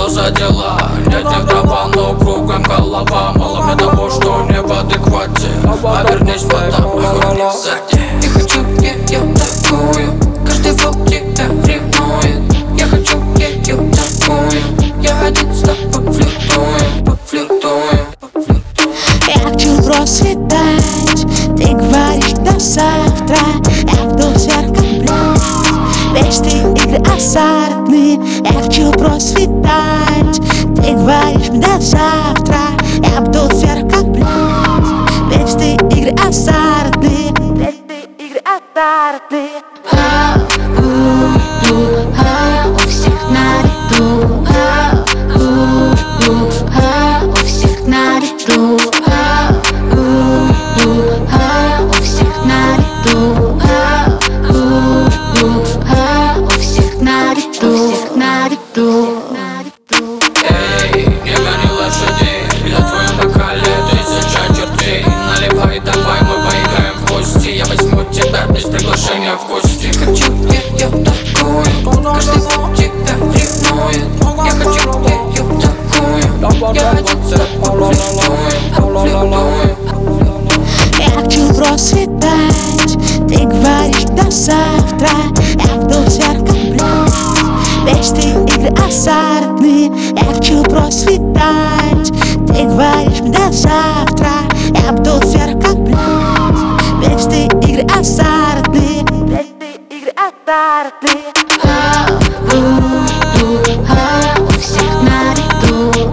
что за дела? Нет, не права, но кругом голова. Мало мне того, что не в адеквате. Обернись, мадам, хуйня сзади. Я хочу ее такую, каждый волк тебя ревнует. Я хочу ее такую, я один с тобой пофлиртую. Я хочу просветать, ты говоришь до завтра. Я вдруг сверх как блядь, мечты, игры азартные. Я хочу просветать, ты говоришь до завтра. Я вдруг сверх как блядь, мечты, игры азартные. Мечты, игры азартные. У всех на виду, у всех на виду, у всех на виду, у всех на виду. Эй, не гони лошадей, я в твоем бокале 1000 чертей. Наливай, давай, мы поиграем в гости. Я возьму тебя без приглашения в гости. Хочу ее такую, каждый волк тебя ревнует. Я хочу ее такую, я один с тобой пофлиртую. Я хочу просветать, ты говоришь до завтра. Я вдруг сверх как блядь, мечты, игры азартные. Я хочу просветать, ты говоришь до завтра. Я вдруг сверх как блядь, мечты, игры азартные. Мечты, игры азартные. У всех на виду,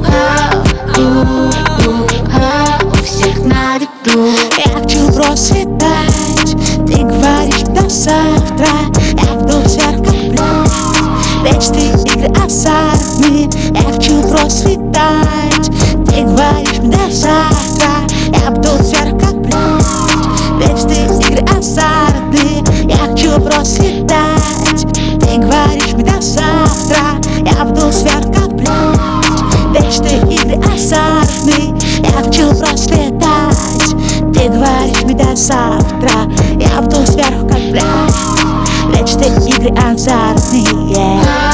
у всех на виду. Я хочу просветать, ты говоришь до завтра. Я вдруг сверх как блядь, мечты, игры азартные. Я хочу просветать, ты говоришь до завтра. Я вдруг сверх как блядь, мечты, игры азартные. Я хочу просветать, ты говоришь до завтра. Я вдруг сверх как блядь, мечты, игры азартные. Я хочу просветать, ты говоришь до завтра. Я вдруг сверху как блядь, мечты, игры азартные.